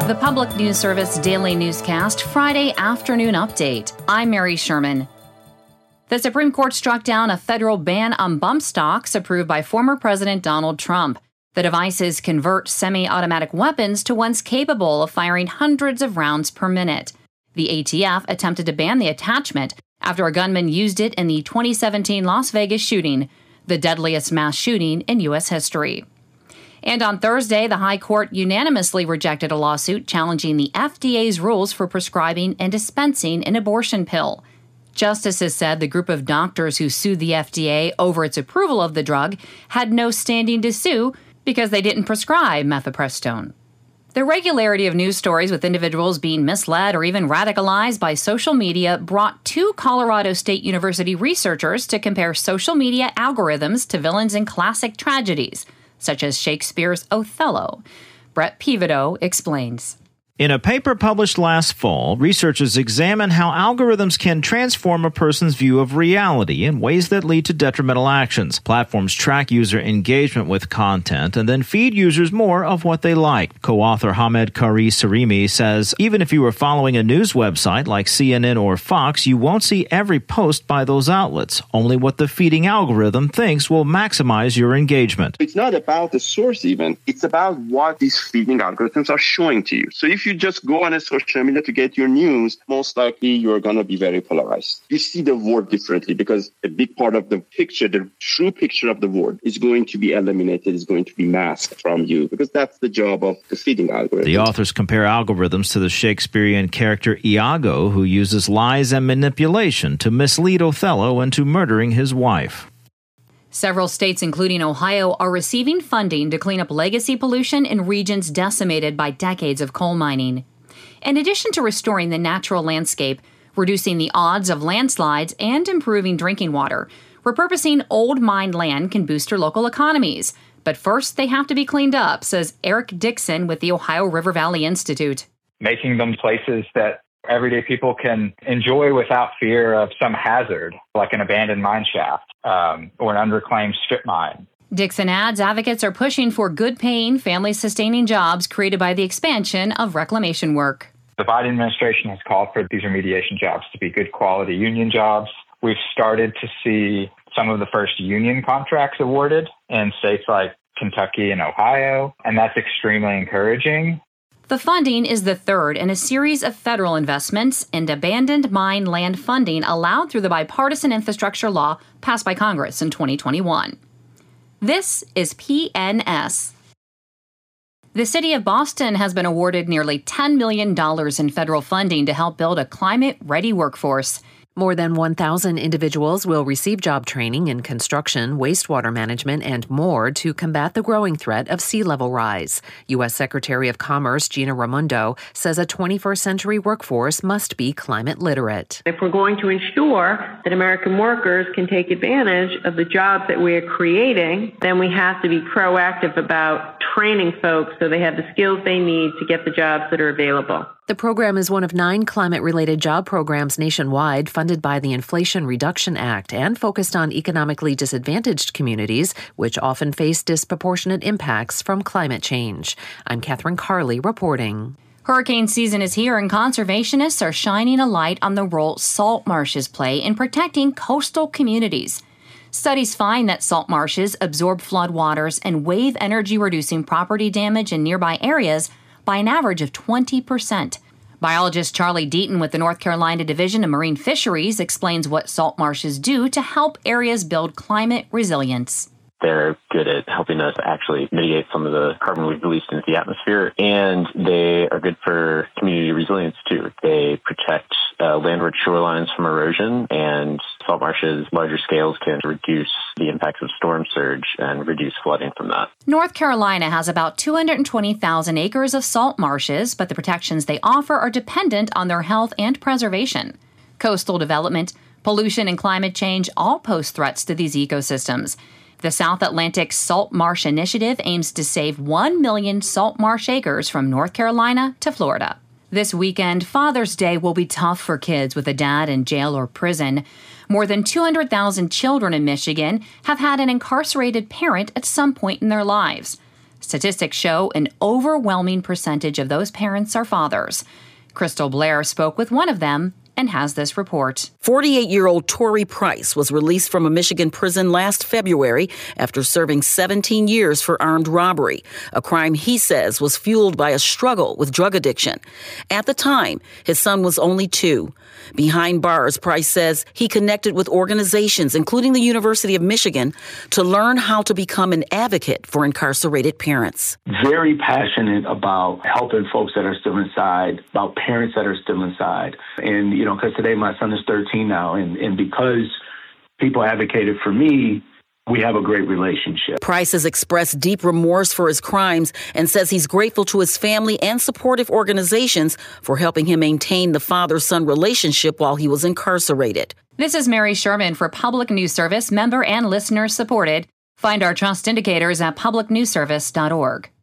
the Public News Service Daily Newscast Friday afternoon update. I'm Mary Sherman. The Supreme Court struck down a federal ban on bump stocks approved by former President Donald Trump. The devices convert semi-automatic weapons to ones capable of firing hundreds of rounds per minute. The ATF attempted to ban the attachment after a gunman used it in the 2017 Las Vegas shooting, the deadliest mass shooting in U.S. history. And on Thursday, the High Court unanimously rejected a lawsuit challenging the FDA's rules for prescribing and dispensing an abortion pill. Justices said the group of doctors who sued the FDA over its approval of the drug had no standing to sue because they didn't prescribe mifepristone. The regularity of news stories with individuals being misled or even radicalized by social media brought two Colorado State University researchers to compare social media algorithms to villains in classic tragedies, such as Shakespeare's Othello. Brett Pivoto explains. In a paper published last fall, researchers examine how algorithms can transform a person's view of reality in ways that lead to detrimental actions. Platforms track user engagement with content and then feed users more of what they like. Co-author Hamed Kari Sarimi says, even if you are following a news website like CNN or Fox, you won't see every post by those outlets, only what the feeding algorithm thinks will maximize your engagement. It's not about the source even. It's about what these feeding algorithms are showing to you. So if you just go on a social media to get your news, most likely you're going to be very polarized. You see the world differently because a big part of the picture, the true picture of the world, is going to be eliminated, is going to be masked from you because that's the job of the feeding algorithm. The authors compare algorithms to the Shakespearean character Iago, who uses lies and manipulation to mislead Othello into murdering his wife. Several states, including Ohio, are receiving funding to clean up legacy pollution in regions decimated by decades of coal mining. In addition to restoring the natural landscape, reducing the odds of landslides, and improving drinking water, repurposing old mined land can boost your local economies. But first, they have to be cleaned up, says Eric Dixon with the Ohio River Valley Institute. Making them places that everyday people can enjoy without fear of some hazard, like an abandoned mine shaft or an unreclaimed strip mine. Dixon adds advocates are pushing for good-paying, family-sustaining jobs created by the expansion of reclamation work. The Biden administration has called for these remediation jobs to be good quality union jobs. We've started to see some of the first union contracts awarded in states like Kentucky and Ohio, and that's extremely encouraging. The funding is the third in a series of federal investments and abandoned mine land funding allowed through the bipartisan infrastructure law passed by Congress in 2021. This is PNS. The city of Boston has been awarded nearly $10 million in federal funding to help build a climate-ready workforce. More than 1,000 individuals will receive job training in construction, wastewater management, and more to combat the growing threat of sea level rise. U.S. Secretary of Commerce Gina Raimondo says a 21st century workforce must be climate literate. If we're going to ensure that American workers can take advantage of the jobs that we're creating, then we have to be proactive about training folks so they have the skills they need to get the jobs that are available. The program is one of 9 climate-related job programs nationwide funded by the Inflation Reduction Act and focused on economically disadvantaged communities, which often face disproportionate impacts from climate change. I'm Catherine Carley reporting. Hurricane season is here, and conservationists are shining a light on the role salt marshes play in protecting coastal communities. Studies find that salt marshes absorb floodwaters and wave energy, reducing property damage in nearby areas by an average of 20%. Biologist Charlie Deaton with the North Carolina Division of Marine Fisheries explains what salt marshes do to help areas build climate resilience. They're good at helping us actually mitigate some of the carbon we've released into the atmosphere, and they are good for community resilience too. They protect landward shorelines from erosion, and salt marshes, larger scales, can reduce the impacts of storm surge and reduce flooding from that. North Carolina has about 220,000 acres of salt marshes, but the protections they offer are dependent on their health and preservation. Coastal development, pollution, and climate change all pose threats to these ecosystems. The South Atlantic Salt Marsh Initiative aims to save 1 million salt marsh acres from North Carolina to Florida. This weekend, Father's Day will be tough for kids with a dad in jail or prison. More than 200,000 children in Michigan have had an incarcerated parent at some point in their lives. Statistics show an overwhelming percentage of those parents are fathers. Crystal Blair spoke with one of them and has this report. 48-year-old Tori Price was released from a Michigan prison last February after serving 17 years for armed robbery, a crime he says was fueled by a struggle with drug addiction. At the time, his son was only 2. Behind bars, Price says he connected with organizations, including the University of Michigan, to learn how to become an advocate for incarcerated parents. Very passionate about helping folks that are still inside, about parents that are still inside. And, because today my son is 13 now, and because people advocated for me, we have a great relationship. Price has expressed deep remorse for his crimes and says he's grateful to his family and supportive organizations for helping him maintain the father-son relationship while he was incarcerated. This is Mary Sherman for Public News Service, member and listener supported. Find our trust indicators at publicnewsservice.org.